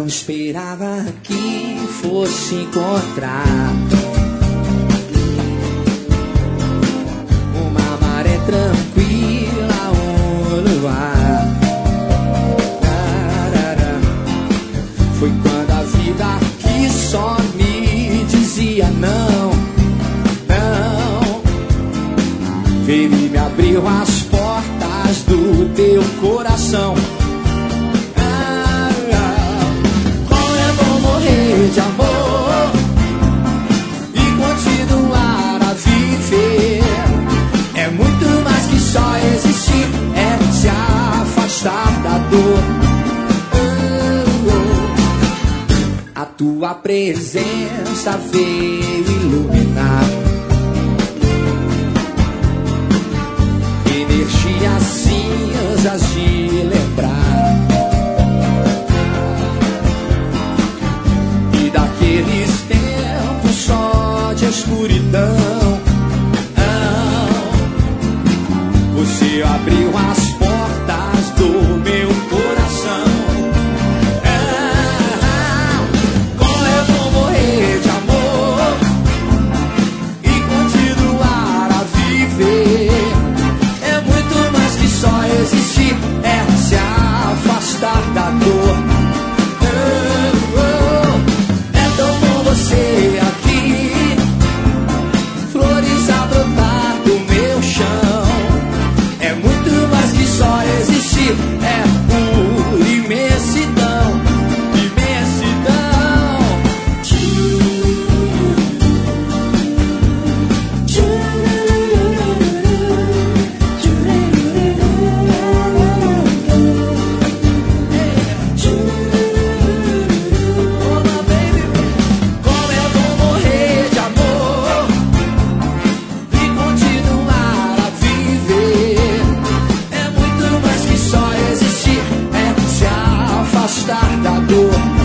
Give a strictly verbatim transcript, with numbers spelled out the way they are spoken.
não esperava que fosse encontrar uma maré tranquila, um luar. Foi quando a vida que só me dizia não, não, veio e me abriu as portas do teu coração. De amor e continuar a viver é muito mais que só existir, é se afastar da dor. Oh, oh. A tua presença veio iluminar energias cinzas de lembrar. Daqueles tempos só de escuridão, ah, você abriu as portas do meu coração. Ah, como é bom morrer de amor e continuar a viver. É muito mais que só existir, é se afastar da dor. Você aqui, flores a brotar do meu chão. É muito mais que só existir, é pura imensidão, imensidão. Afastar da dor.